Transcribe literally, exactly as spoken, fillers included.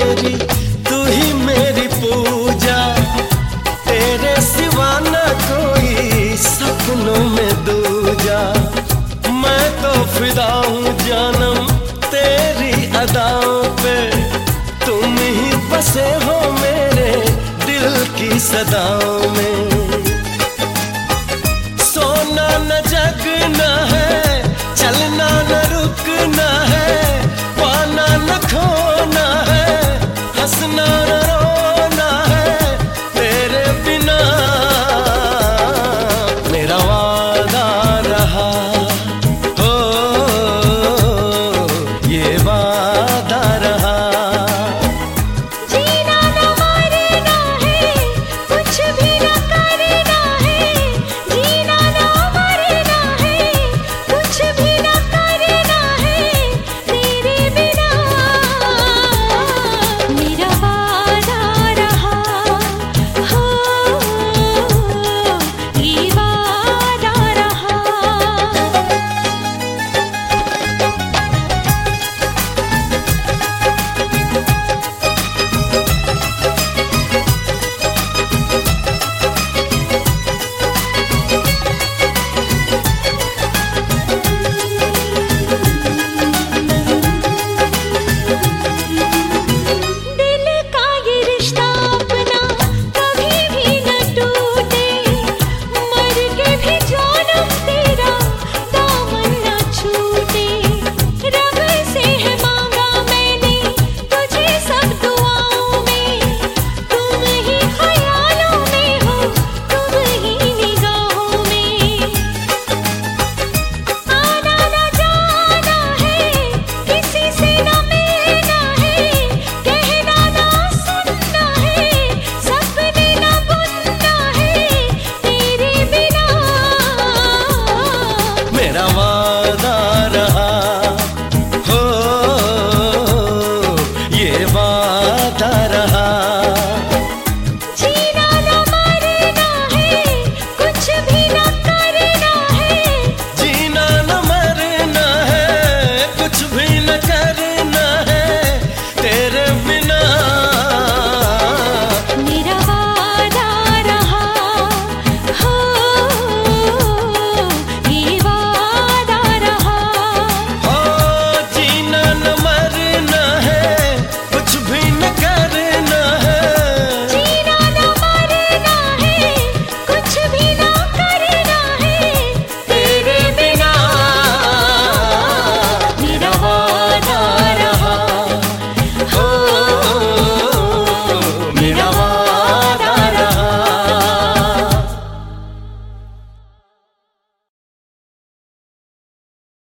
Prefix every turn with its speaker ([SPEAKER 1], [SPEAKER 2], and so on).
[SPEAKER 1] मेरी, तू ही मेरी पूजा, तेरे सिवा न कोई सपनों में दूजा। मैं तो फिदा हूँ जानम तेरी अदाओं पे, तुम ही बसे हो मेरे दिल की सदाओं में। सोना न जगना है, चलना न रुकना है, पाना न खोना है, हंसना न रोना है, तेरे बिना मेरा वादा रहा हो, ये वादा रहा।
[SPEAKER 2] जीना न मरना है, कुछ भी न करना है, जीना न मरना है, कुछ भी न करना है, तेरे बिना मेरा वादा रहा हो, ये वादा रहा। दिल का ये रिश्ता अपना कभी भी न टूटे, मर के भी जानम तेरा दामन न छूटे। रब से है मांगा मैंने तुझे सब दुआओं में, तुम ही ख्यालों में हो, तुम ही निगाहों में। आना न जाना है, किसी से न मिलना है, कहना न सुनना है, सपने न बुनना है, तेरे बिना
[SPEAKER 1] मेरा वादा रहा हो, ये वादा